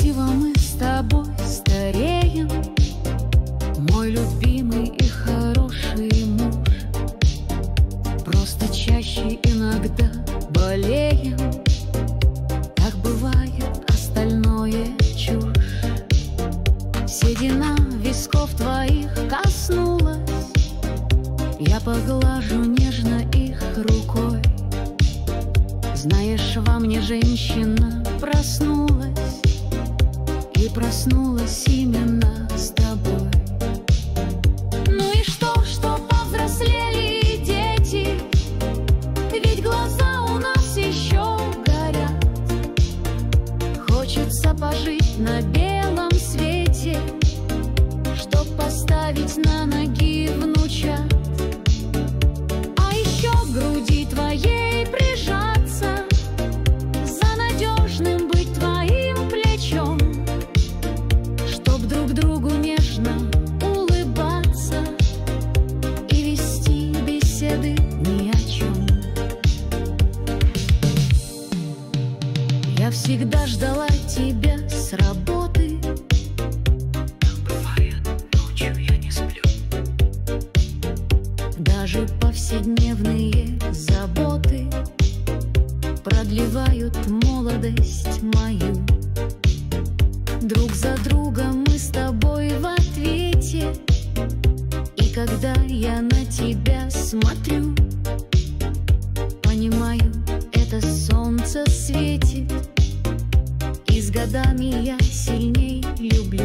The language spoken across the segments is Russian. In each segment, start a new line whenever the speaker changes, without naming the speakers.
красиво мы с тобой стареем, мой любимый и хороший муж. Просто чаще иногда болеем, так бывает, остальное чушь. Седина висков твоих коснулась, я поглажу нежно их рукой. Знаешь, во мне женщина проснулась, и проснулась именно с тобой. Ну и что повзрослели дети, ведь глаза у нас еще горят. Хочется пожить на белом свете, чтоб поставить на ноги внучат. А еще к груди твоей прижаться, за надежным быть твоим плечом, чтоб друг другу нежно улыбаться и вести беседы ни о чем. Я всегда ждала тебя с работы.
Так бывает, ночью я не сплю.
Даже повседневные заботы продлевают молодость мою. Друг за другом мы с тобой в ответе, и когда я на тебя смотрю, понимаю, это солнце светит, и с годами я сильней люблю.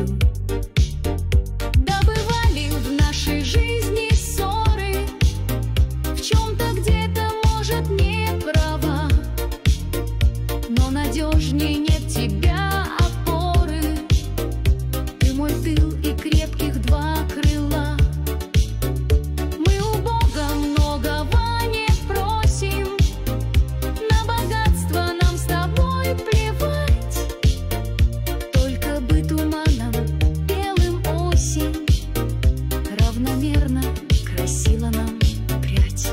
Да бывали в нашей жизни ссоры, в чем-то где-то, может, не права, но надежней нет тебя опоры. Ты мой тыл и крепких два крыла. Мы у Бога многого не просим, на богатство нам с тобой плевать. Только бы туманом белым осень равномерно красила нам прядь.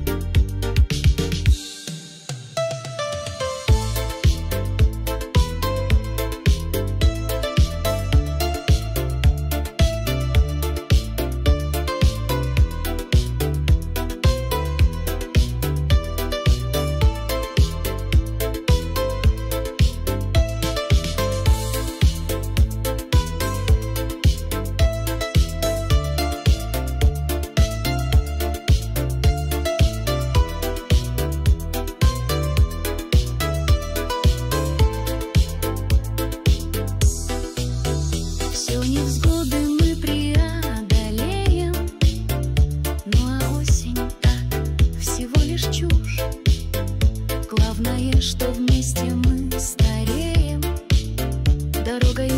Все невзгоды мы преодолеем, ну а осень так, всего лишь чушь. Главное, что вместе мы стареем, дорогой